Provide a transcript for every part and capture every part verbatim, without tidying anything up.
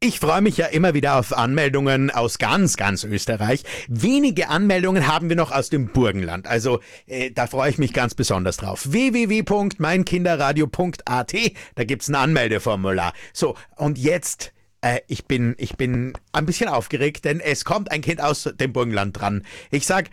Ich freue mich ja immer wieder auf Anmeldungen aus ganz, ganz Österreich. Wenige Anmeldungen haben wir noch aus dem Burgenland. Also äh, da freue ich mich ganz besonders drauf. w w w punkt mein kinderradio punkt a t, da gibt's ein Anmeldeformular. So, und jetzt, äh, ich bin ich bin ein bisschen aufgeregt, denn es kommt ein Kind aus dem Burgenland dran. Ich sag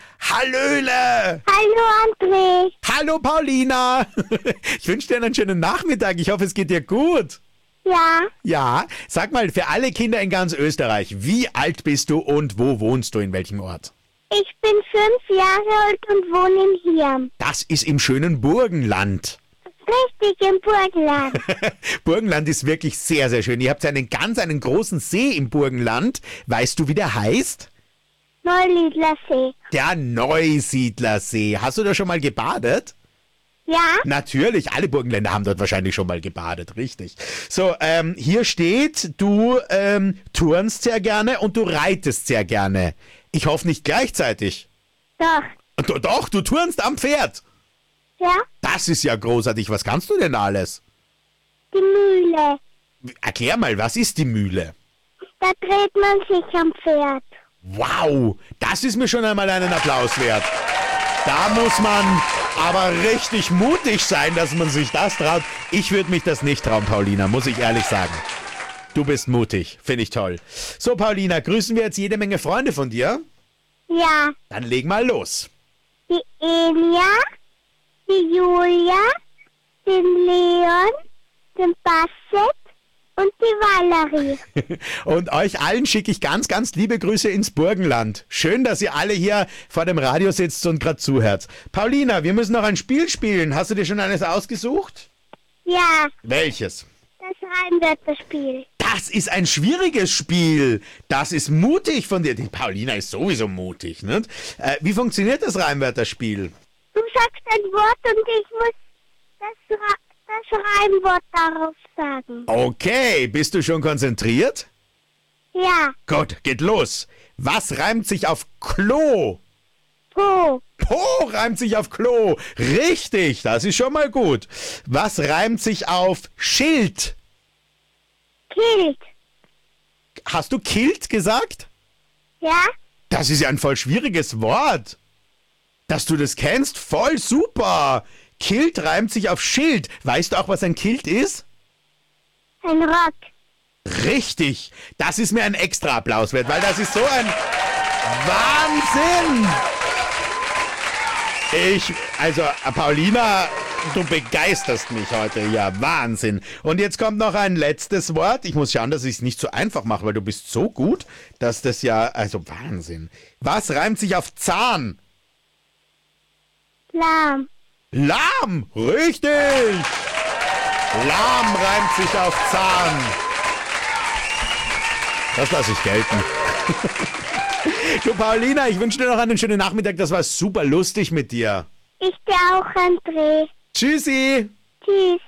Hallöle! Hallo André. Hallo Paulina! Ich wünsche dir einen schönen Nachmittag. Ich hoffe, es geht dir gut. Ja, Ja, sag mal, für alle Kinder in ganz Österreich, wie alt bist du und wo wohnst du, in welchem Ort? ich bin fünf Jahre alt und wohne in Hirn. Das ist im schönen Burgenland. Richtig, im Burgenland. Burgenland ist wirklich sehr, sehr schön. Ihr habt einen ganz, einen großen See im Burgenland. Weißt du, wie der heißt? Neuliedlersee. Der Neusiedlersee. Hast du da schon mal gebadet? Ja, Natürlich, alle Burgenländer haben dort wahrscheinlich schon mal gebadet, richtig. So, ähm, hier steht, du ähm, turnst sehr gerne und du reitest sehr gerne. Ich hoffe nicht gleichzeitig. doch. Do- Doch, du turnst am Pferd. Ja, Das ist ja großartig. Was kannst du denn alles? die Mühle. Erklär mal, was ist die Mühle? Da dreht man sich am Pferd. Wow, das ist mir schon einmal einen Applaus wert. Da muss man aber richtig mutig sein, dass man sich das traut. Ich würde mich das nicht trauen, Paulina, muss ich ehrlich sagen. Du bist mutig, finde ich toll. So, Paulina, grüßen wir jetzt jede Menge Freunde von dir? Ja, Dann leg mal los. die Elia, die Julia, den Leon, den Basset und die Valerie. Und euch allen schicke ich ganz, ganz liebe Grüße ins Burgenland. Schön, dass ihr alle hier vor dem Radio sitzt und gerade zuhört. Paulina, wir müssen noch ein Spiel spielen. Hast du dir schon eines ausgesucht? Ja, Welches? das Reimwörterspiel. Das ist ein schwieriges Spiel. Das ist mutig von dir. Die Paulina ist sowieso mutig, ne? Äh, wie funktioniert das Reimwörterspiel? Du sagst ein Wort und ich muss das, Ra das Reimwort darauf sagen. Okay, bist du schon konzentriert? Ja, Gut, geht los. Was reimt sich auf Klo? Po, Po reimt sich auf Klo. Richtig, das ist schon mal gut. Was reimt sich auf Schild? Kilt. Hast du Kilt gesagt? Ja, Das ist ja ein voll schwieriges Wort. Dass du das kennst, voll super. Kilt reimt sich auf Schild. Weißt du auch, was ein Kilt ist? ein Rock. Richtig. Das ist mir ein extra Applaus wert, weil das ist so ein Wahnsinn. Ich, also Paulina, du begeisterst mich heute. Ja, Wahnsinn. Und jetzt kommt noch ein letztes Wort. Ich muss schauen, dass ich es nicht so einfach mache, weil du bist so gut, dass das ja, also Wahnsinn. Was reimt sich auf Zahn? Lahm. Lahm, richtig. Lahm reimt sich auf Zahn. Das lasse ich gelten. Du Paulina, ich wünsche dir noch einen schönen Nachmittag. Das war super lustig mit dir. Ich dir auch, André. Tschüssi. Tschüss.